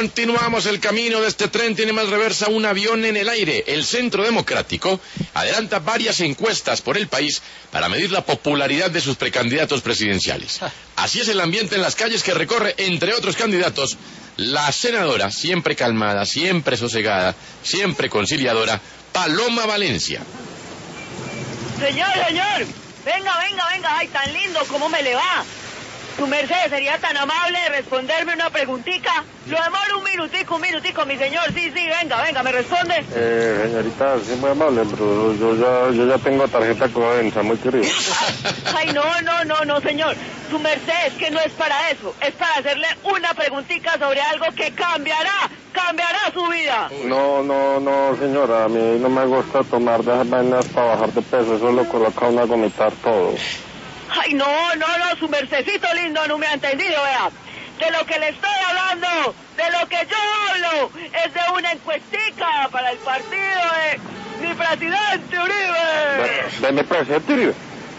Continuamos el camino de este tren, tiene más reversa un avión en el aire. El Centro Democrático adelanta varias encuestas por el país para medir la popularidad de sus precandidatos presidenciales. Así es el ambiente en las calles que recorre, entre otros candidatos, la senadora, siempre calmada, siempre sosegada, siempre conciliadora, Paloma Valencia. Señor, venga, ay, tan lindo, ¿cómo me le va? Su merced, ¿sería tan amable de responderme una preguntita? Lo demoro un minutico, mi señor, sí, venga, ¿me responde? Señorita, sí, muy amable, pero yo ya tengo tarjeta Codensa, muy querido. Ay, no, señor, su merced, es que no es para eso, es para hacerle una preguntita sobre algo que cambiará su vida. No, señora, a mí no me gusta tomar de esas vainas para bajar de peso, eso lo coloca uno a gomitar todo. Ay, no, su mercedito lindo no me ha entendido, vea. De lo que le estoy hablando, de lo que yo hablo, es de una encuestica para el partido de mi presidente Uribe. ¿De mi presidente Uribe?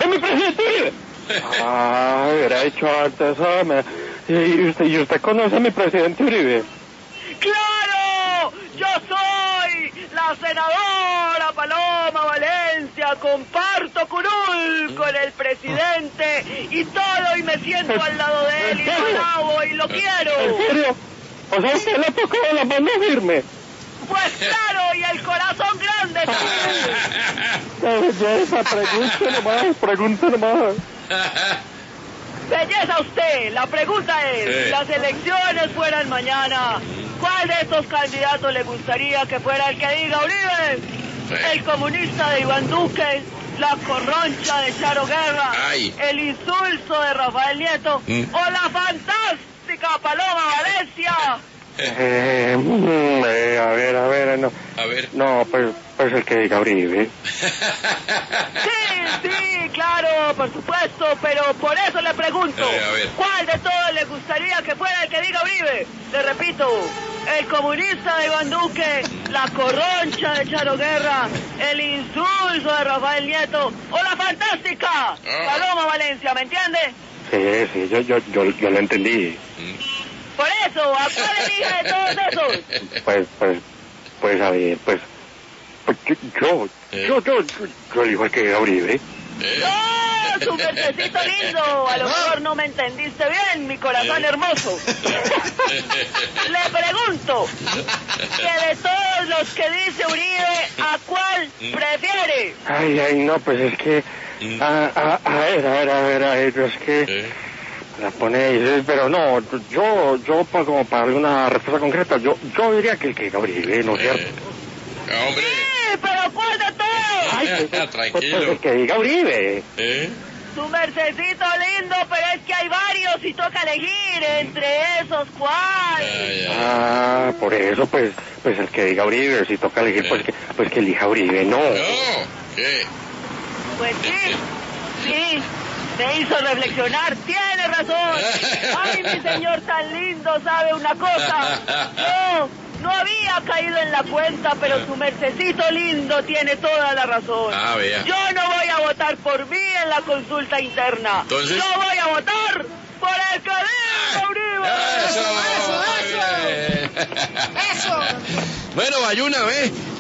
Ah, hubiera dicho antes, hombre. ¿Y usted conoce a mi presidente Uribe? ¡Claro! ¡Yo soy la senadora Paloma Valencia! Comparto curul con el presidente y todo, y me siento al lado de él y lo alabo y lo quiero. ¿En serio? O sea, usted le ha tocado la mano firme. Pues claro, y el corazón grande también. Belleza, pregunte nomás. Belleza usted, la pregunta es, si las elecciones fueran mañana, ¿cuál de estos candidatos le gustaría que fuera el que diga Uribe? ¿El comunista de Iván Duque? ¿La corroncha de Charo Guerra? Ay. ¿El insulso de Rafael Nieto? ¿O la fantástica Paloma Valencia? A ver, no. A ver. No, pues el que diga Uribe. Sí, claro, por supuesto, pero por eso le pregunto, a ver. ¿cuál de todos le gustaría que fuera el que diga Uribe? Le repito, el comunista de Iván Duque, la corroncha de Charo Guerra, el insulso de Rafael Nieto, o la fantástica Paloma Valencia, ¿me entiende? Sí, yo lo entendí. Por eso, ¿a cuál elige de todos esos? Pues a ver, yo elijo el que diga Uribe. ¡Oh, su mercedito lindo! A lo mejor no me entendiste bien, mi corazón hermoso. Le pregunto, que de todos los que dice Uribe, ¿a cuál prefiere? Ay, no, pues es que... A ver, es que... La ponéis, pero no, yo como para darle una respuesta concreta, yo diría que el que diga Uribe, ¿no es cierto? Hombre. Sí, pero ¿cuál de todos? Ay, Tranquilo. Pues el que diga Uribe. Su mercedito lindo, pero es que hay varios y toca elegir entre esos cuál. Por eso, pues el que diga Uribe, si toca elegir, pues que elija Uribe, no. ¿Qué? Pues sí, me hizo reflexionar, tiene razón. Ay, mi señor tan lindo, ¿sabe una cosa? No había caído en la cuenta, pero su mercedito lindo tiene toda la razón. Vea. Yo no voy a votar por mí en la consulta interna. ¿Entonces? Yo voy a votar por el que diga Uribe. Eso. Bueno, Bayuna, ve.